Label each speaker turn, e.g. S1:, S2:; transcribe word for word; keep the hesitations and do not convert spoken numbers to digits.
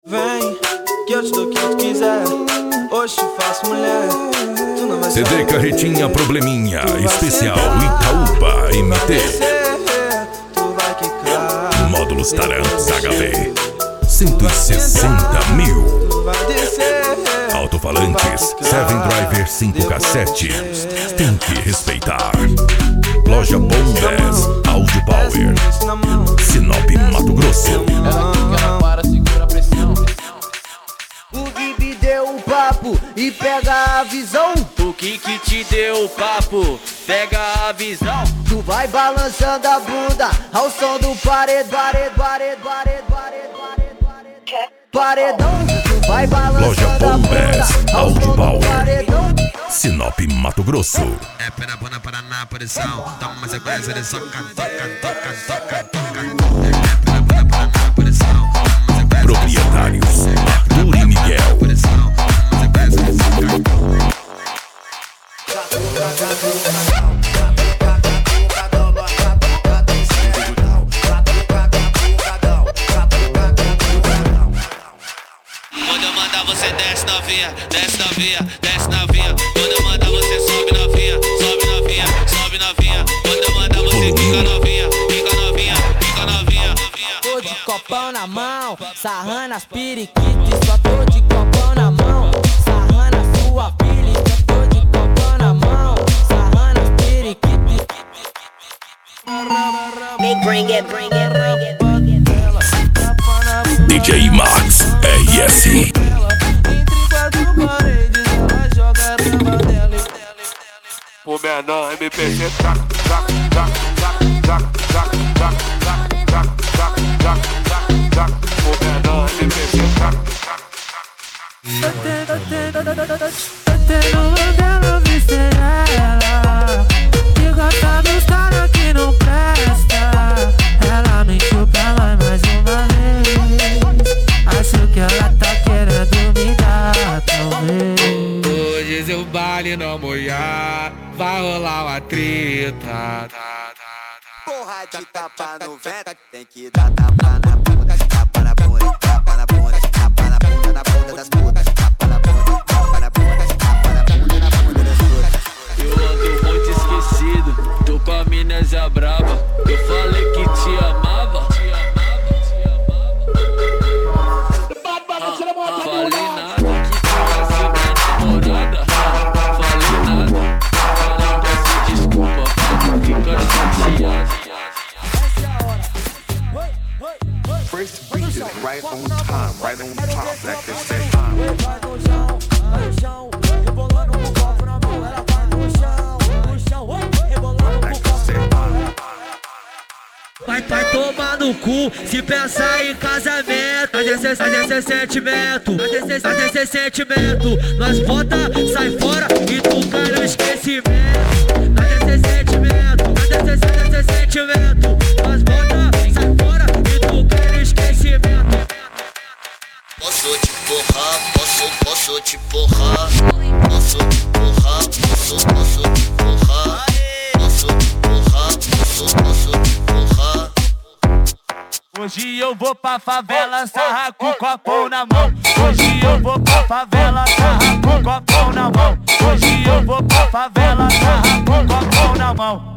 S1: Vem, que eu te dou o que tu quiser. Hoje te faço mulher. Tu não vai
S2: C D Carretinha Probleminha Especial Itaúba M T.
S1: Tu vai quicar.
S2: Módulos Tarantos H V cento e sessenta mil.
S1: Tu vai descer.
S2: Alto-falantes Seven Driver cinco cassetes. Tem que respeitar. Loja Bombas Audio Power Sinop, Mato Grosso.
S3: Ela que ela para, segura a pressão.
S4: O Gibi deu um papo e pega a visão.
S5: O que que te deu o papo? Pega a visão.
S4: Tu vai balançando a bunda ao som do paredão, paredão, paredão, paredão, paredão, paredão. Tu vai balançando
S2: Loja
S4: a
S2: Bombas
S4: bunda ao
S2: Audio
S4: som do
S2: Power
S4: paredão.
S2: Sinop, Mato Grosso.
S6: É pera bona Paraná, posição. Toma uma sequência de soca, toca, toca, toca, toca. É pera bona Paraná, posição. Toma uma sequência de
S2: Proprietários Arthur e Miguel.
S6: posição. Toma uma sequência de soca.
S5: Quando eu mandar você desce novinha, desce novinha, desce novinha. Quando eu mandar você sobe novinha, sobe novinha, sobe novinha. Quando eu mandar você fica novinha, fica novinha, fica novinha.
S7: Tô de copão na mão, sarrando as periquitas. Só tô de copão na mão, sarrando a sua filha. Só tô de copão na mão, sarrando as periquitas.
S8: Bring it, bring it, bring it.
S2: D J Max R S.
S9: O menor M P C tac, tac, tac, tac, tac, tac, tac, tac, tac, tac, tac, tac, tac. O menor M P C tac, tac.
S7: Tô tendo modelo visceral que gosta dos caras que não presta. Ela mentiu pra nós mais uma vez. Acho que ela tá querendo me dar, talvez.
S6: Hoje se o baile não molhar, vai rolar uma treta. Tá, tá, tá.
S4: Porra de tapa no vento, tem que dar tapa na bunda, tapa na bunda, tapa na bunda, tapa na bunda, na bunda das putas, tapa na bunda, tapa na bunda, tapa na bunda, na bunda das putas.
S5: Eu ando muito esquecido, tô com a amnésia brava. Eu falei que te amava. Ah, falei nada que tava sendo namorada. Falei nada, não peço desculpa pra não ficar chateado.
S10: First beat is right on time, right on top, like they say.
S7: Vai no chão, vai no chão, rebolando com o copo na mão. Ela vai no chão, no chão, rebolando com o copo na mão.
S5: Vai, vai tomar no cu, se pensar em casamento. Faz esse, faz esse sentimento, faz esse, faz esse sentimento. Nós bota, sai fora e tu cai no esquecimento. Faz esse sentimento, faz esse, faz esse sentimento. Nós bota, sai fora e tu cai no esquecimento.
S6: Posso te porrar, posso, posso te porrar. Posso te porrar, posso, posso te porrar. Posso te porrar, posso, posso te porrar.
S5: Hoje eu vou pra favela, sarra com o copão na mão. Hoje eu vou pra favela, sarra com o copão na mão. Hoje eu vou pra favela, sarra com o copão na mão.